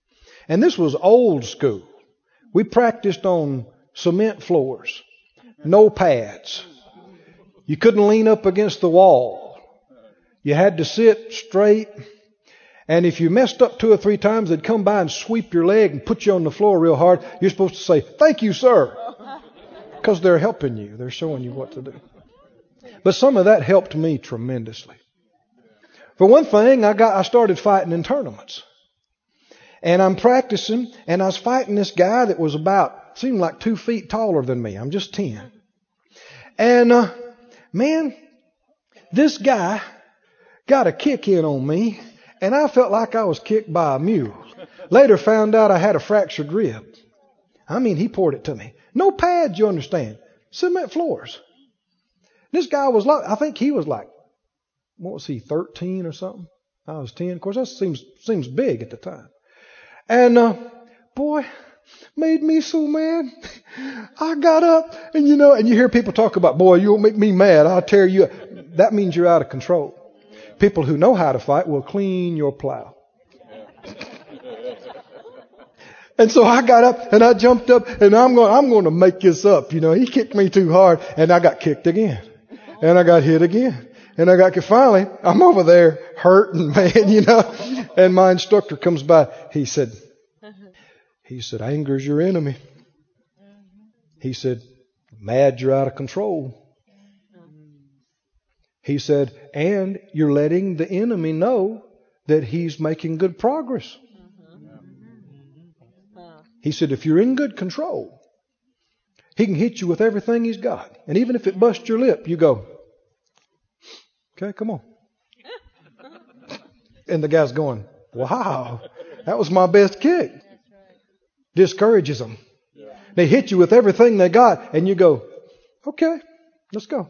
And this was old school. We practiced on cement floors. No pads. You couldn't lean up against the wall. You had to sit straight. And if you messed up 2 or 3 times, they'd come by and sweep your leg and put you on the floor real hard. You're supposed to say, "Thank you, sir." Because they're helping you. They're showing you what to do. But some of that helped me tremendously. For one thing, I started fighting in tournaments. And I'm practicing, and I was fighting this guy that was seemed like 2 feet taller than me. I'm just 10. And, man, this guy got a kick in on me, and I felt like I was kicked by a mule. Later found out I had a fractured rib. I mean, he poured it to me. No pads, you understand. Cement floors. This guy was like, I think he was like, what was he, 13 or something? I was 10. Of course, that seems big at the time. And, boy, made me so mad. I got up and you hear people talk about, "Boy, you'll make me mad. I'll tear you up." That means you're out of control. People who know how to fight will clean your plow. And so I got up and I jumped up and I'm going to make this up. He kicked me too hard and I got kicked again. And I got hit again. And finally, I'm over there hurting, man, And my instructor comes by. He said, "Anger's your enemy." He said, "Mad, you're out of control." He said, "And you're letting the enemy know that he's making good progress." He said, "If you're in good control, he can hit you with everything he's got. And even if it busts your lip, you go, 'Okay, come on.'" And the guy's going, "Wow, that was my best kick." Discourages them. They hit you with everything they got, and you go, "Okay, let's go."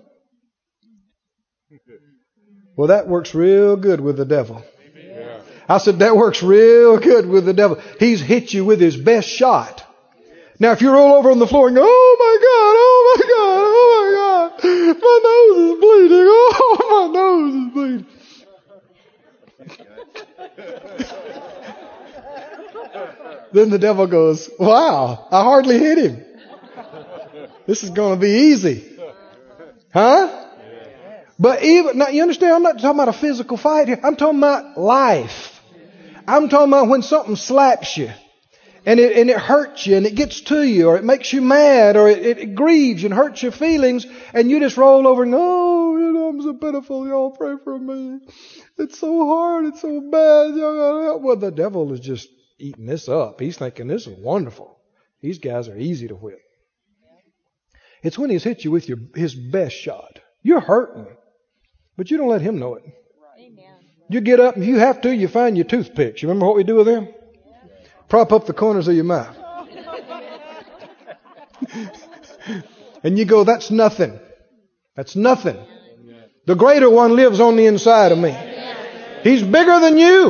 Well, that works real good with the devil. I said, that works real good with the devil. He's hit you with his best shot. Now, if you roll over on the floor and go, "Oh my God, oh my God, oh my God, my nose is bleeding, oh my nose is bleeding." Then the devil goes, "Wow, I hardly hit him. This is going to be easy." Huh? But now you understand, I'm not talking about a physical fight here. I'm talking about life. I'm talking about when something slaps you and it hurts you and it gets to you, or it makes you mad, or it grieves and hurts your feelings, and you just roll over and go, "Oh, I'm so pitiful. Y'all pray for me. It's so hard. It's so bad. Y'all gotta help." Well, the devil is just eating this up. He's thinking, "This is wonderful. These guys are easy to whip." It's when he's hit you with his best shot. You're hurting, but you don't let him know it. You get up, and if you have to, you find your toothpicks. You remember what we do with them? Prop up the corners of your mouth. And you go, "That's nothing. That's nothing. The greater one lives on the inside of me. He's bigger than you."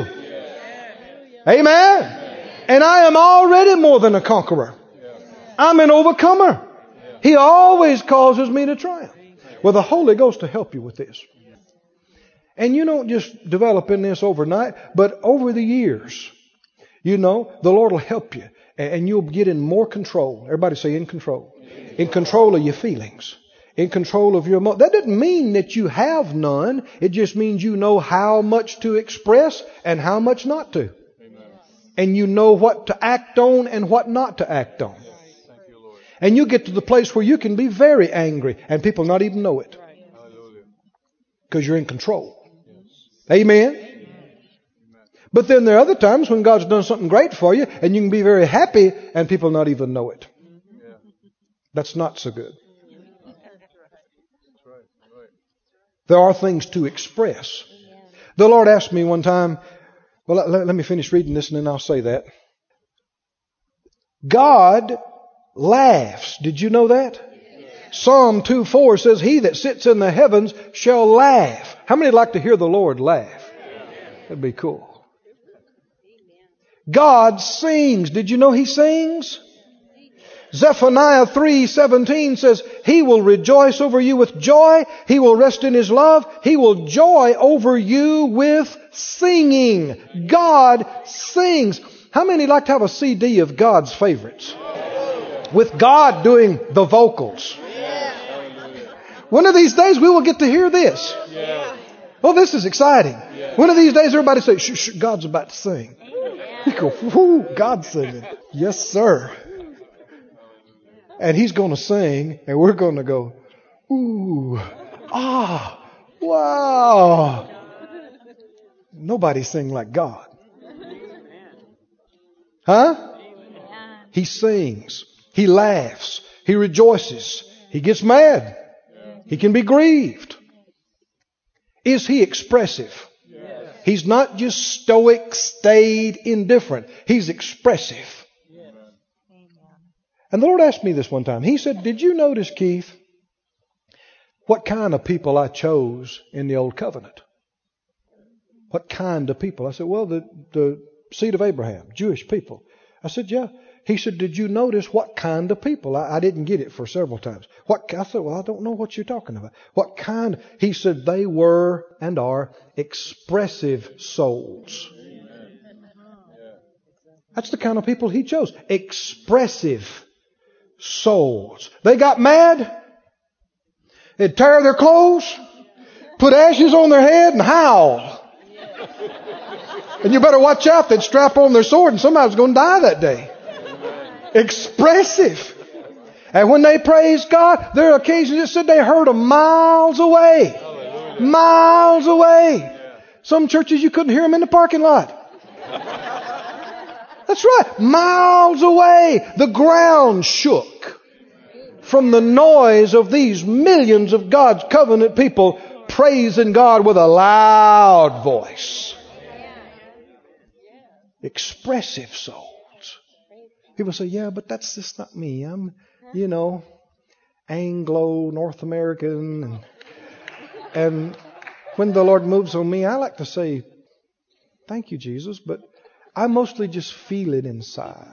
Amen. And I am already more than a conqueror. I'm an overcomer. He always causes me to triumph. Well, the Holy Ghost will help you with this. And you don't just develop in this overnight, but over the years, the Lord will help you. And you'll get in more control. Everybody say in control. In control of your feelings. In control of your emotions. That doesn't mean that you have none. It just means you know how much to express and how much not to. And you know what to act on and what not to act on. And you get to the place where you can be very angry and people not even know it. Because you're in control. Amen. But then there are other times when God's done something great for you and you can be very happy and people not even know it. That's not so good. There are things to express. The Lord asked me one time, well, let me finish reading this and then I'll say that. God laughs. Did you know that? Psalm 2:4 says, "He that sits in the heavens shall laugh." How many like to hear the Lord laugh? That'd be cool. God sings. Did you know He sings? Zephaniah 3:17 says, "He will rejoice over you with joy. He will rest in His love. He will joy over you with singing." God sings. How many like to have a CD of God's favorites? With God doing the vocals. One of these days we will get to hear this. Oh, this is exciting. One of these days everybody say, shh, God's about to sing. You go, whoo, God's singing. Yes, sir. And He's going to sing and we're going to go, ooh, ah, wow. Nobody sing like God. Huh? He sings. He laughs. He rejoices. He gets mad. He can be grieved. Is He expressive? He's not just stoic, staid, indifferent. He's expressive. And the Lord asked me this one time. He said, did you notice, Keith, what kind of people I chose in the Old Covenant? What kind of people? I said, well, the seed of Abraham, Jewish people. I said, yeah. He said, did you notice what kind of people? I didn't get it for several times. I said, well, I don't know what you're talking about. What kind? He said, they were and are expressive souls. That's the kind of people He chose. Expressive souls. They got mad. They'd tear their clothes, put ashes on their head and howl. And you better watch out. They'd strap on their sword and somebody's going to die that day. Expressive. And when they praised God, there are occasions it said they heard Him miles away. Hallelujah. Miles away. Some churches you couldn't hear them in the parking lot. That's right. Miles away. The ground shook from the noise of these millions of God's covenant people praising God with a loud voice. Expressive souls. People say, yeah, but that's just not me. I'm, Anglo, North American. And when the Lord moves on me, I like to say, thank you, Jesus, but I mostly just feel it inside.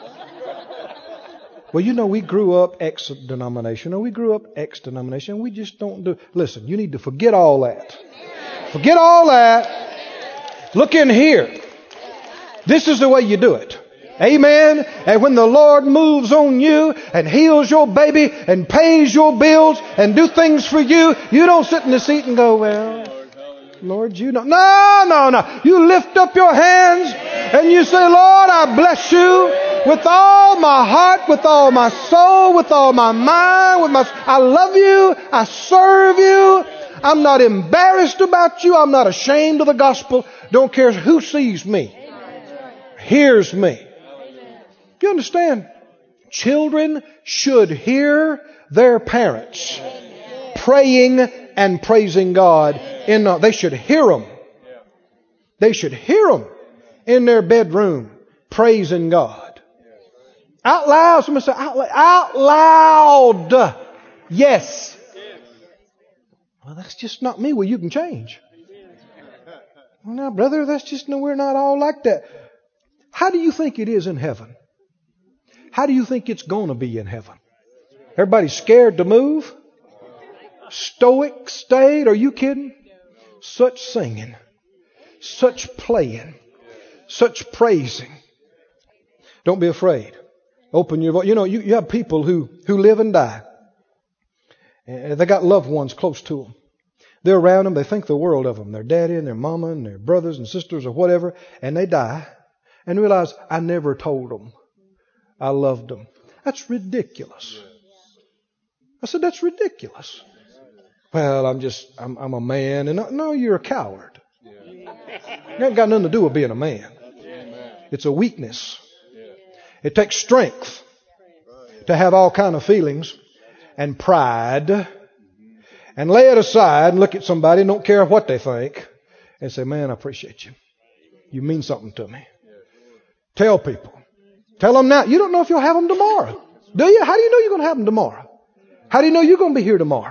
Well, we grew up X denomination, or we grew up X denomination. We just don't do. Listen, you need to forget all that. Forget all that. Look in here. This is the way you do it. Amen. And when the Lord moves on you and heals your baby and pays your bills and do things for you, you don't sit in the seat and go, well, Lord, you know. No. You lift up your hands and you say, Lord, I bless you with all my heart, with all my soul, with all my mind, I love you. I serve you. I'm not embarrassed about you. I'm not ashamed of the gospel. Don't care who sees me, hears me. Do you understand? Children should hear their parents praying and praising God. They should hear them. They should hear them in their bedroom praising God. Out loud. Somebody say out loud. Yes. Well, that's just not me. Well, you can change. Well, now, brother, we're not all like that. How do you think it is in heaven? How do you think it's going to be in heaven? Everybody's scared to move? Stoic, staid? Are you kidding? Such singing, such playing, such praising. Don't be afraid. Open your voice. You have people who live and die. They got loved ones close to them. They're around them. They think the world of them. Their daddy and their mama and their brothers and sisters or whatever. And they die and realize, I never told them I loved them. That's ridiculous. I said, that's ridiculous. Well, I'm a man. And no, you're a coward. It ain't got nothing to do with being a man. It's a weakness. It takes strength to have all kind of feelings and pride and lay it aside and look at somebody and don't care what they think and say, man, I appreciate you. You mean something to me. Tell people. Tell them now. You don't know if you'll have them tomorrow. Do you? How do you know you're going to have them tomorrow? How do you know you're going to be here tomorrow?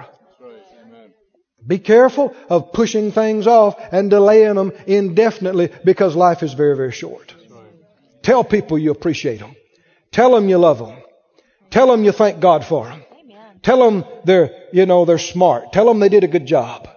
Be careful of pushing things off and delaying them indefinitely because life is very, very short. Tell people you appreciate them. Tell them you love them. Tell them you thank God for them. Tell them they're smart. Tell them they did a good job.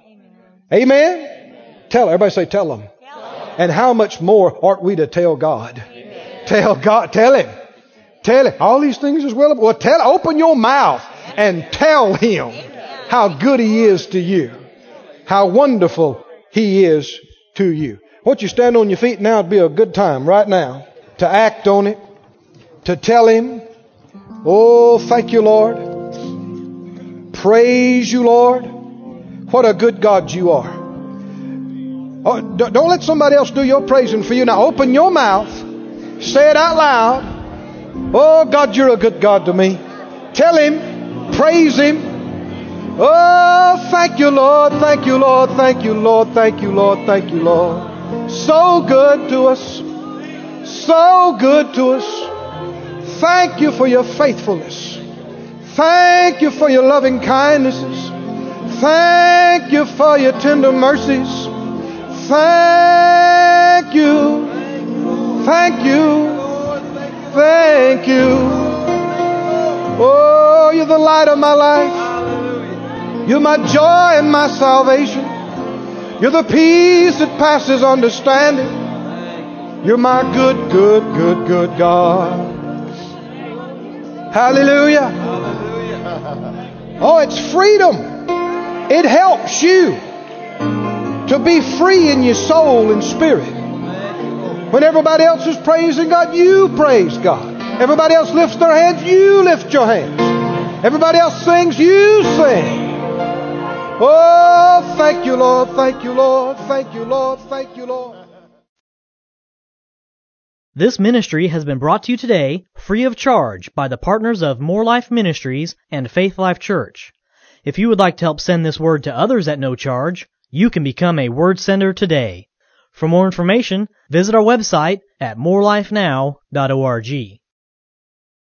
Amen? Tell everybody say tell them. And how much more ought we to tell God? Tell God, tell Him. Tell Him. All these things as well. Well, open your mouth and tell Him how good He is to you. How wonderful He is to you. Won't you stand on your feet now? It'd be a good time right now to act on it, to tell Him, oh, thank you, Lord. Praise you, Lord. What a good God you are. Oh, don't let somebody else do your praising for you. Now open your mouth. Say it out loud. Oh, God, you're a good God to me. Tell Him. Praise Him. Oh, thank you, Lord. Thank you, Lord. Thank you, Lord. Thank you, Lord. Thank you, Lord. So good to us. So good to us. Thank you for your faithfulness. Thank you for your loving kindnesses. Thank you for your tender mercies. Thank you. Thank you. Thank you. Oh, you're the light of my life. You're my joy and my salvation. You're the peace that passes understanding. You're my good, good, good, good God. Hallelujah. Oh, it's freedom. It helps you to be free in your soul and spirit. When everybody else is praising God, you praise God. Everybody else lifts their hands, you lift your hands. Everybody else sings, you sing. Oh, thank you, Lord. Thank you, Lord. Thank you, Lord. Thank you, Lord. This ministry has been brought to you today free of charge by the partners of More Life Ministries and Faith Life Church. If you would like to help send this word to others at no charge, you can become a word sender today. For more information, visit our website at morelifenow.org.